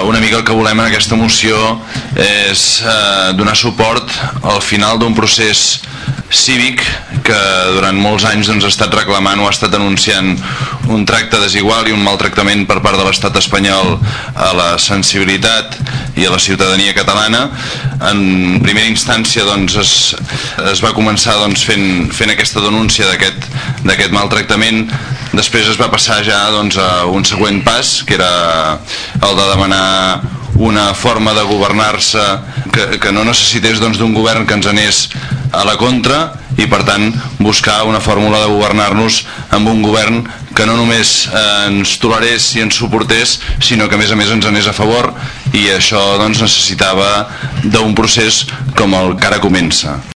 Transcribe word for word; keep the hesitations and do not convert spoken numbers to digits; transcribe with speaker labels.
Speaker 1: una mica el que volem en aquesta moció és eh, donar suport al final d'un procés cívic que durant molts anys doncs, ha estat reclamant o ha estat anunciant un tracte desigual i un maltractament per part de l'estat espanyol a la sensibilitat i a la ciutadania catalana. En primera instància doncs, es, es va començar doncs, fent, fent aquesta denúncia d'aquest maltractament. Després es va passar ja doncs, a un següent pas, que era el de demanar una forma de governar-se que, que no necessités doncs, d'un govern que ens anés a la contra i per tant buscar una fórmula de governar-nos amb un govern que no només eh, ens tolerés i ens suportés, sinó que a més a més ens anés a favor, i això doncs, necessitava d'un procés com el que ara comença.